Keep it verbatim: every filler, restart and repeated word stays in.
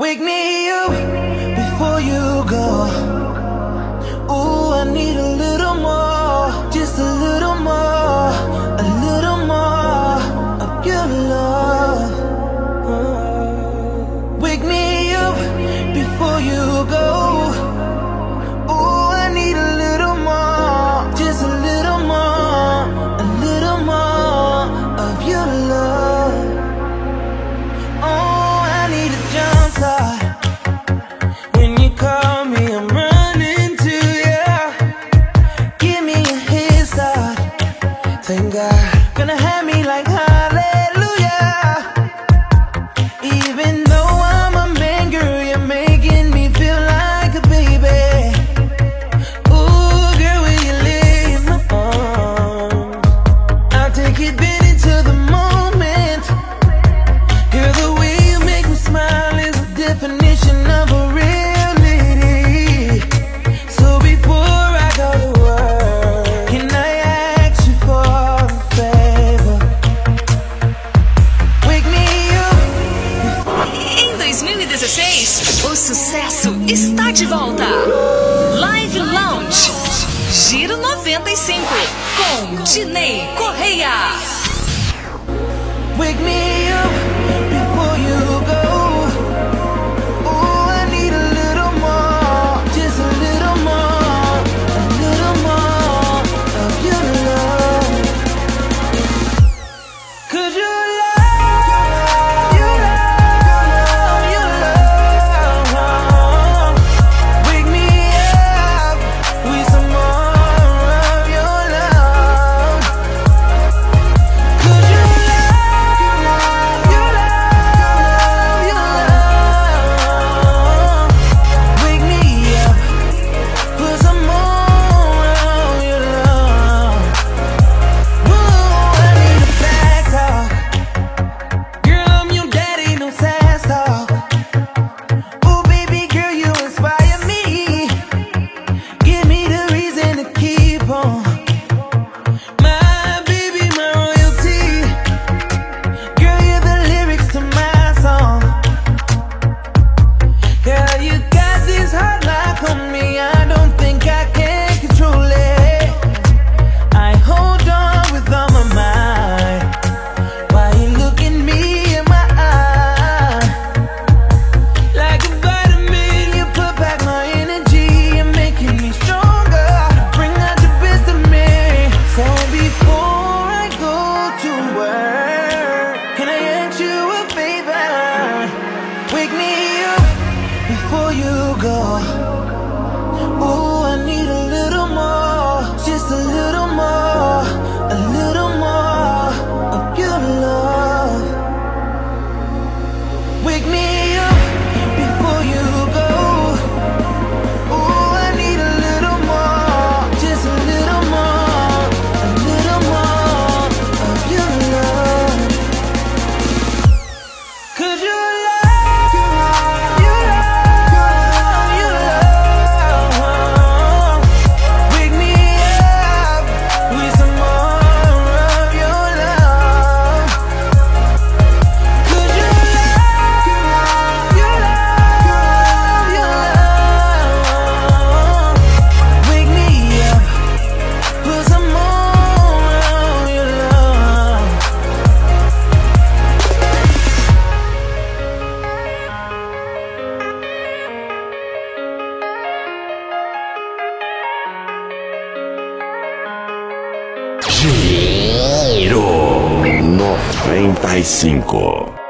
Wake me up before you go. Ooh, I need a little more, just a little more, a little more of your love. Wake me up before you go. Ooh, I need a little more, just a little more, a little more of your love. Oh, I need a jump start. When you call me, I'm running to you. Give me a head start. Thank God, gonna have me like hallelujah. Even though I'm a man, girl, you're making me feel like a baby. Ooh, girl, when you lay in my arms, I'll take advantage of the moment. Girl, the way you make me smile is the definition of a real lady. So before I go to work, can I ask you for a favor? Wake me up. Em dois mil e dezesseis, o sucesso está de volta. Live Lounge Giro noventa e cinco com Dinei Correia. Wake me up before you go. Ooh, I need a little more, just a little more, a little more of your love. 'Cause your love, your love, your love. Wake me up with some more of your love. 'Cause your love, your love, your love, your love. Wake me up, put some more of your love. Ooh, I need a back talk. Girl, I'm your daddy, no sass talk. Ooh, baby girl, you inspire me. Give me the reason to keep on. My baby, my royalty. Girl, you're the lyrics to my song. Girl, you got this hot lock on me, I don't think I can control it. I hold on with all my might while you look at me in my eye. Like a vitamin, you put back my energy, you're making me stronger, bring out the best of me. So before I go to work, can I ask you a favor? Wake me up before you go. Ooh, I need a little more, just a little more, a little more of your love. Wake me up before you go. Ooh, I need a little more, just a little more, a little more of your love. 'Cause your love, your love, your love. Wake me up with some more of your love. 'Cause your love, your love, your love. Wake me up, put some more of your love. Giro noventa e cinco.